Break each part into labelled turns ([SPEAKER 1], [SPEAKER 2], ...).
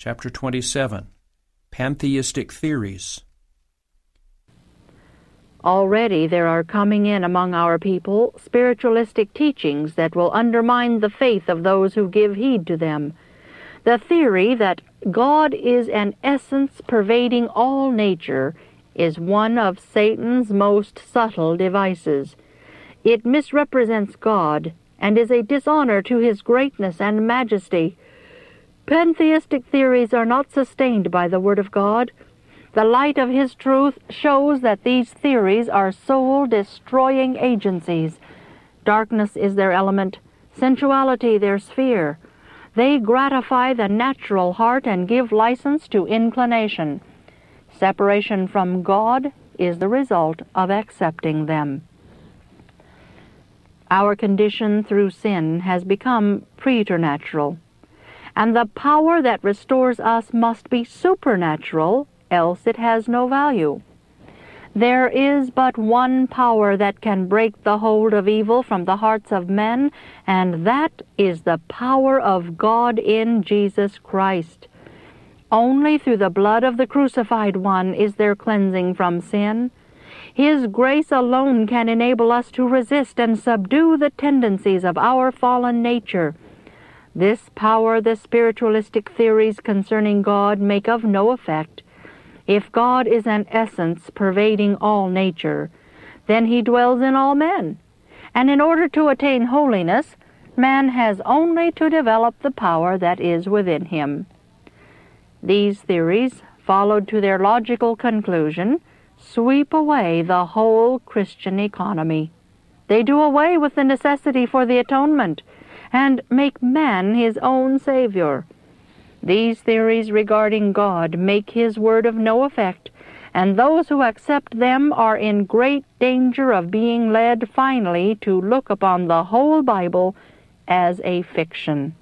[SPEAKER 1] Chapter 27. Pantheistic Theories.
[SPEAKER 2] Already there are coming in among our people spiritualistic teachings that will undermine the faith of those who give heed to them. The theory that God is an essence pervading all nature is one of Satan's most subtle devices. It misrepresents God and is a dishonor to his greatness and majesty. Pantheistic theories are not sustained by the Word of God. The light of His truth shows that these theories are soul-destroying agencies. Darkness is their element, sensuality their sphere. They gratify the natural heart and give license to inclination. Separation from God is the result of accepting them. Our condition through sin has become preternatural, and the power that restores us must be supernatural, else it has no value. There is but one power that can break the hold of evil from the hearts of men, and that is the power of God in Jesus Christ. Only through the blood of the crucified one is there cleansing from sin. His grace alone can enable us to resist and subdue the tendencies of our fallen nature. This power the spiritualistic theories concerning God make of no effect. If God is an essence pervading all nature, then He dwells in all men. And in order to attain holiness, man has only to develop the power that is within him. These theories, followed to their logical conclusion, sweep away the whole Christian economy. They do away with the necessity for the atonement and make man his own Savior. These theories regarding God make His word of no effect, and those who accept them are in great danger of being led finally to look upon the whole Bible as a fiction.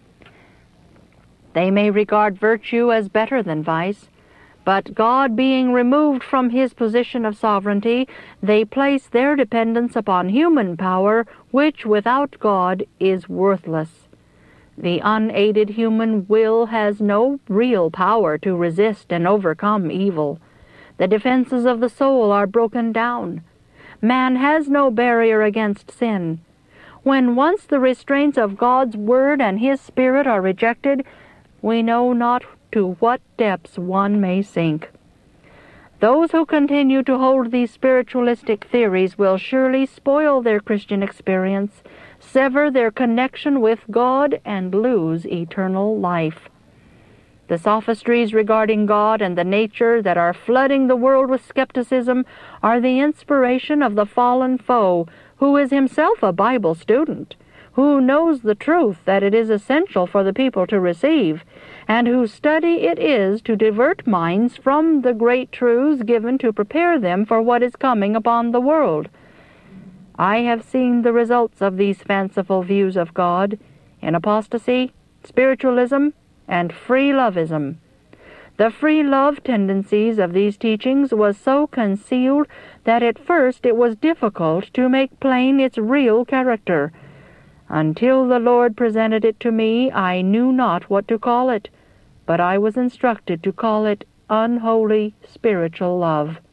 [SPEAKER 2] They may regard virtue as better than vice, but God being removed from His position of sovereignty, they place their dependence upon human power, which without God is worthless. The unaided human will has no real power to resist and overcome evil. The defenses of the soul are broken down. Man has no barrier against sin. When once the restraints of God's Word and His Spirit are rejected, we know not to what depths one may sink. Those who continue to hold these spiritualistic theories will surely spoil their Christian experience, sever their connection with God, and lose eternal life. The sophistries regarding God and the nature that are flooding the world with skepticism are the inspiration of the fallen foe, who is himself a Bible student, who knows the truth that it is essential for the people to receive, and whose study it is to divert minds from the great truths given to prepare them for what is coming upon the world. I have seen the results of these fanciful views of God in apostasy, spiritualism, and free-lovism. The free-love tendencies of these teachings was so concealed that at first it was difficult to make plain its real character. Until the Lord presented it to me, I knew not what to call it, but I was instructed to call it unholy spiritual love.